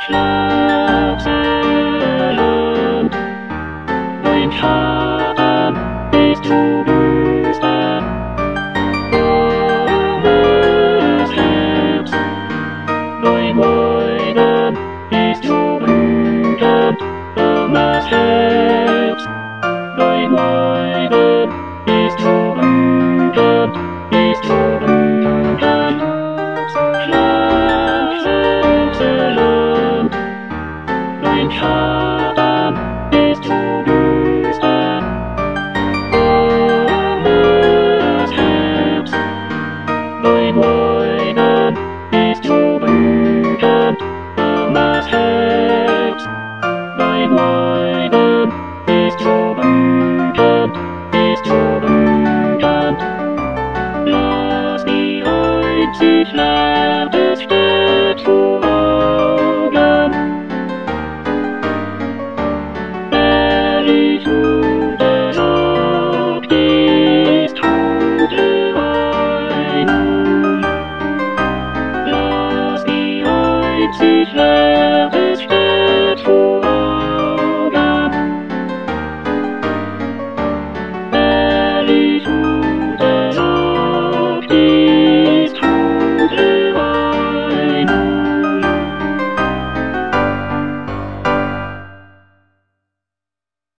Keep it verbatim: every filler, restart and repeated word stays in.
Schlafsaland. Dein Schatten ist zu düster. Dummes Herz. Dein Weinen ist zu wütend. Dummes Herz. Dein Weinen ist zu wütend, ist zu wütend. Schlafsaland. Dein Schatten ist zu düster. Dummes Herz. Dein Weinen ist zu wütend. Dummes Herz. Dein Weinen ist zu wütend, ist zu wütend. Lass die einzig lauteste zu Augen. Ehrlich und besorgt ist gute Meinung. Lass die einzig